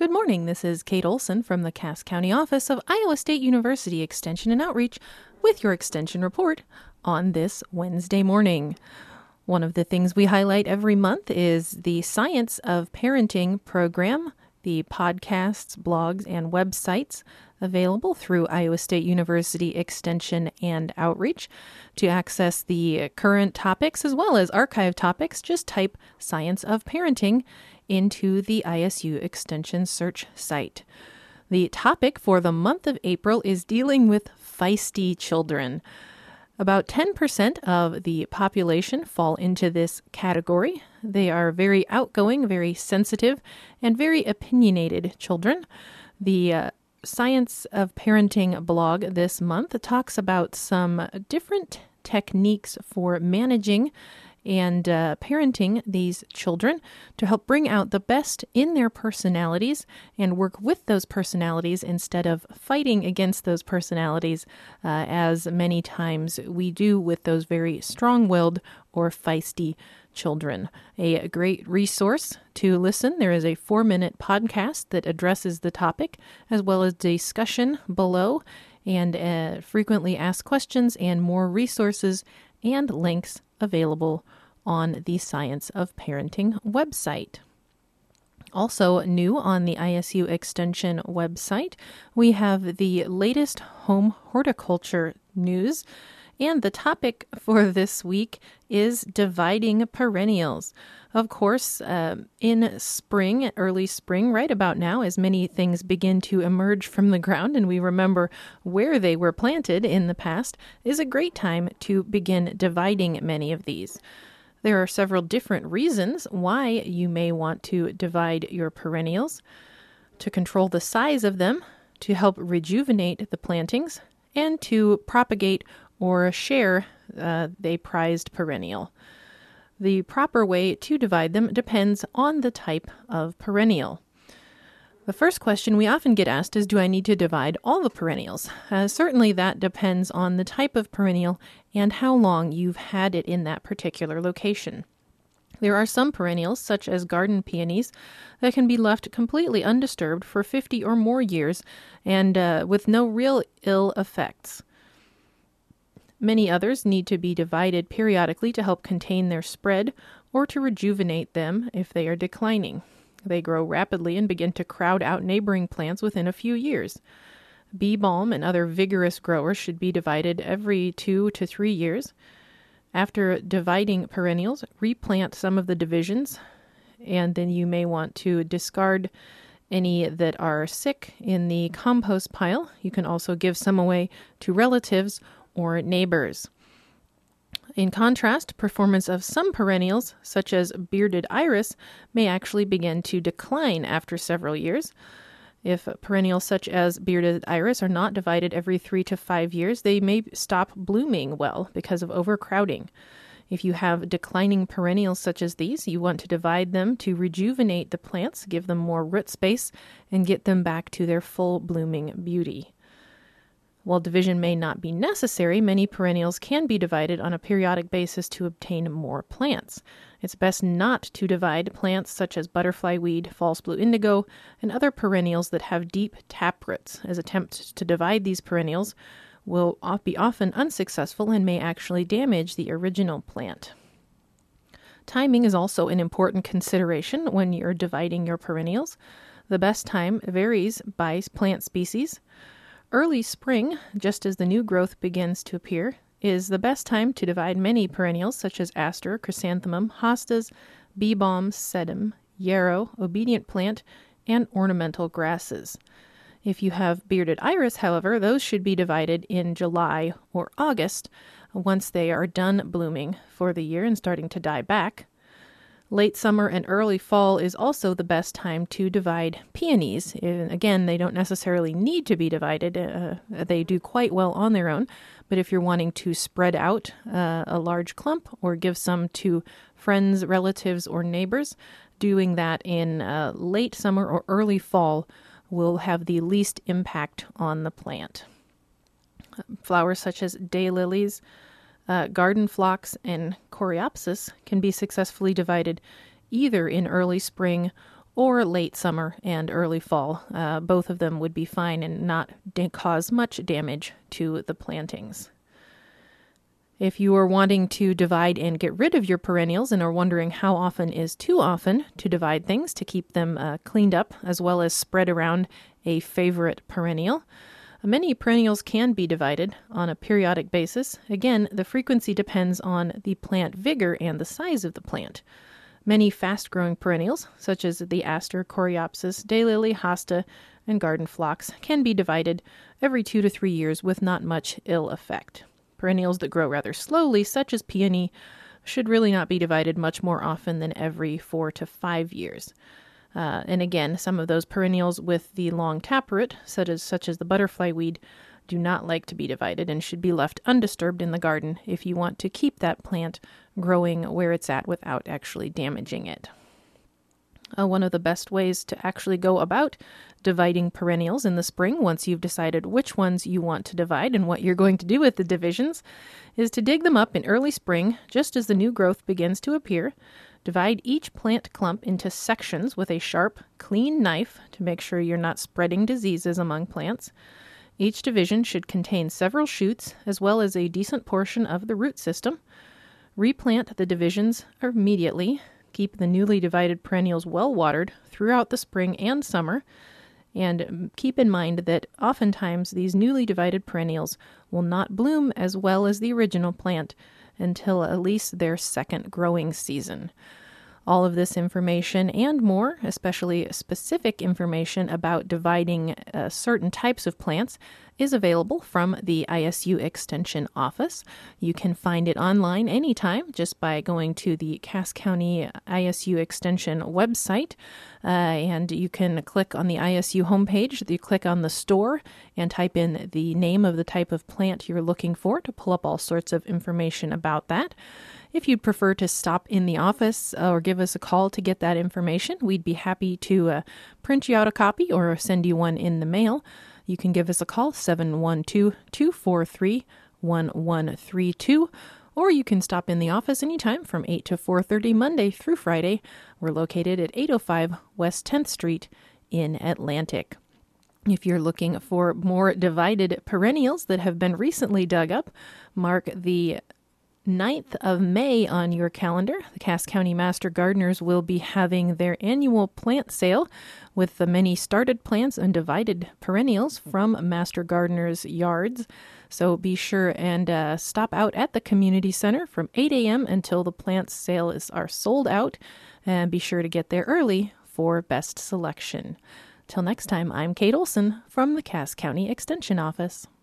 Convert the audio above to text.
Good morning. This is Kate Olson from the Cass County office of Iowa State University Extension and Outreach with your Extension Report on this Wednesday morning. One of the things we highlight every month is the Science of Parenting program, the podcasts, blogs, and websites available through Iowa State University Extension and Outreach. To access the current topics as well as archive topics, just type Science of Parenting into the ISU Extension search site. The topic for the month of April is dealing with feisty children. About 10% of the population fall into this category. They are very outgoing, very sensitive, and very opinionated children. The Science of Parenting blog this month talks about some different techniques for managing and parenting these children to help bring out the best in their personalities and work with those personalities instead of fighting against those personalities, as many times we do with those very strong-willed or feisty children. A great resource to listen. There is a 4-minute podcast that addresses the topic, as well as discussion below, and frequently asked questions and more resources and links available on the Science of Parenting website. Also new on the ISU Extension website, we have the latest home horticulture news, and the topic for this week is dividing perennials. Of course, in spring, early spring, right about now, as many things begin to emerge from the ground and we remember where they were planted in the past, is a great time to begin dividing many of these. There are several different reasons why you may want to divide your perennials: to control the size of them, to help rejuvenate the plantings, and to propagate or share a prized perennial. The proper way to divide them depends on the type of perennial. The first question we often get asked is, do I need to divide all the perennials? Certainly that depends on the type of perennial and how long you've had it in that particular location. There are some perennials, such as garden peonies, that can be left completely undisturbed for 50 or more years and with no real ill effects. Many others need to be divided periodically to help contain their spread or to rejuvenate them if they are declining. They grow rapidly and begin to crowd out neighboring plants within a few years. Bee balm and other vigorous growers should be divided every 2 to 3 years. After dividing perennials, replant some of the divisions, and then you may want to discard any that are sick in the compost pile. You can also give some away to relatives or neighbors. In contrast, performance of some perennials, such as bearded iris, may actually begin to decline after several years. If perennials such as bearded iris are not divided every 3 to 5 years, they may stop blooming well because of overcrowding. If you have declining perennials such as these, you want to divide them to rejuvenate the plants, give them more root space, and get them back to their full blooming beauty. While division may not be necessary, many perennials can be divided on a periodic basis to obtain more plants. It's best not to divide plants such as butterfly weed, false blue indigo, and other perennials that have deep taproots, as attempts to divide these perennials will be often unsuccessful and may actually damage the original plant. Timing is also an important consideration when you're dividing your perennials. The best time varies by plant species. Early spring, just as the new growth begins to appear, is the best time to divide many perennials such as aster, chrysanthemum, hostas, bee balm, sedum, yarrow, obedient plant, and ornamental grasses. If you have bearded iris, however, those should be divided in July or August once they are done blooming for the year and starting to die back. Late summer and early fall is also the best time to divide peonies. Again, they don't necessarily need to be divided. They do quite well on their own. But if you're wanting to spread out a large clump or give some to friends, relatives, or neighbors, doing that in late summer or early fall will have the least impact on the plant. Flowers such as daylilies, garden phlox, and coreopsis can be successfully divided either in early spring or late summer and early fall. Both of them would be fine and not cause much damage to the plantings. If you are wanting to divide and get rid of your perennials and are wondering how often is too often to divide things to keep them cleaned up as well as spread around a favorite perennial, many perennials can be divided on a periodic basis. Again, the frequency depends on the plant vigor and the size of the plant. Many fast-growing perennials, such as the aster, coreopsis, daylily, hosta, and garden phlox, can be divided every 2 to 3 years with not much ill effect. Perennials that grow rather slowly, such as peony, should really not be divided much more often than every 4 to 5 years. And again, some of those perennials with the long taproot, such as the butterfly weed, do not like to be divided and should be left undisturbed in the garden if you want to keep that plant growing where it's at without actually damaging it. One of the best ways to actually go about dividing perennials in the spring, once you've decided which ones you want to divide and what you're going to do with the divisions, is to dig them up in early spring, just as the new growth begins to appear. Divide each plant clump into sections with a sharp, clean knife to make sure you're not spreading diseases among plants. Each division should contain several shoots, as well as a decent portion of the root system. Replant the divisions immediately. Keep the newly divided perennials well watered throughout the spring and summer. And keep in mind that oftentimes these newly divided perennials will not bloom as well as the original plant until at least their second growing season. All of this information and more, especially specific information about dividing certain types of plants, is available from the ISU Extension Office. You can find it online anytime just by going to the Cass County ISU Extension website, and you can click on the ISU homepage. You click on the store and type in the name of the type of plant you're looking for to pull up all sorts of information about that. If you'd prefer to stop in the office or give us a call to get that information, we'd be happy to print you out a copy or send you one in the mail. You can give us a call, 712-243-1132, or you can stop in the office anytime from 8 to 4:30 Monday through Friday. We're located at 805 West 10th Street in Atlantic. If you're looking for more divided perennials that have been recently dug up, mark the 9th of May on your calendar. The Cass County Master Gardeners will be having their annual plant sale with the many started plants and divided perennials from Master Gardeners' yards. So be sure and stop out at the community center from 8 a.m. until the plant sales are sold out. And be sure to get there early for best selection. Till next time, I'm Kate Olson from the Cass County Extension Office.